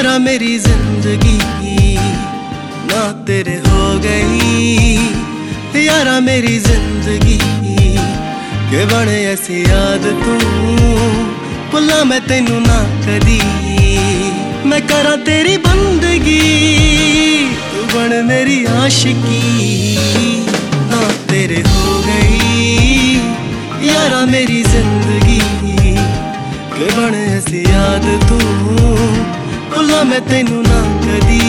यारा मेरी जिंदगी ना तेरे हो गई। यारा मेरी जिंदगी के बने ऐसी याद तू भुला मैं तेनू ना कदी। मैं करा तेरी बंदगी तू बन मेरी आशिकी। ना तेरे हो गई यारा मेरी जिंदगी के बने ऐसी याद तू भुला मैं तेनू ना कदी।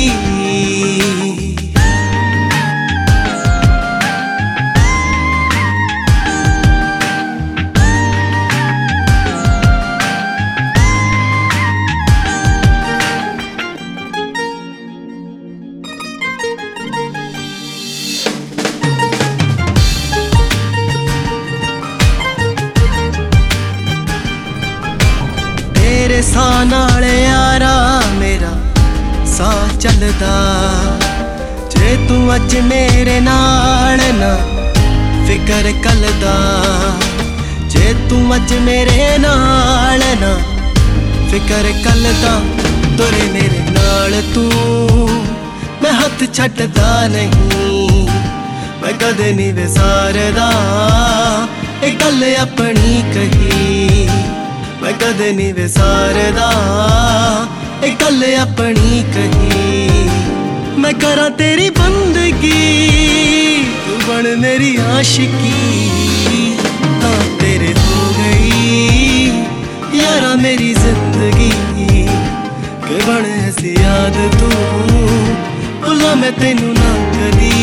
तेरे साह नाल यारा मेरा साह चलदा। जे तू अज मेरे नाल ना फिकर कलदा। जे तू अज मेरे नाल ना फिकर कलदा। तुरे मेरे नाल तू मैं हथ छड्डदा नहीं। मैं कदे नहीं विसारदा ए गल अपनी कही। मैं कदे नहीं विसारदा ए गल अपनी कही। मैं करा तेरी बंदगी तू बन मेरी आशिकी। ना तेरे हो गई यारा मेरी जिंदगी के बन ऐसी याद तू भुला मैं तेनू ना कदी।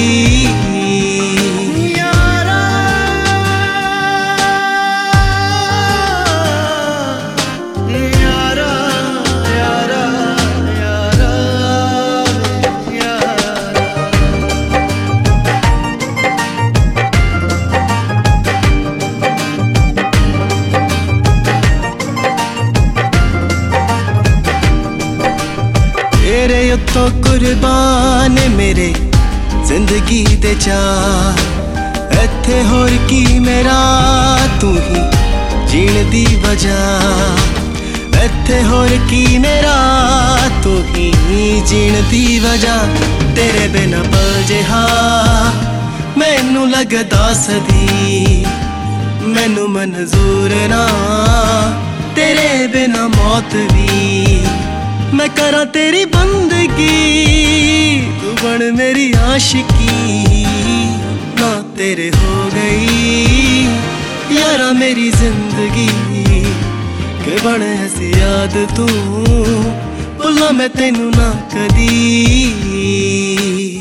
तेरे उत्तों कुर्बान मेरे जिंदगी दे चाह। इत्थे होर की मेरा तू ही जीण दी वजह। इत्थे होर की मेरा तू ही जीण दी वजह। तेरे बिना पल जिहा मैनू लगदा सदी। मैनू मंजूर ना तेरे बिना मौत भी। मैं करा तेरी बंदगी तू बन मेरी आशिकी। ना तेरे हो गई यारा मेरी जिंदगी के बन ऐसी याद तू भुला मैं तेनू ना कदी।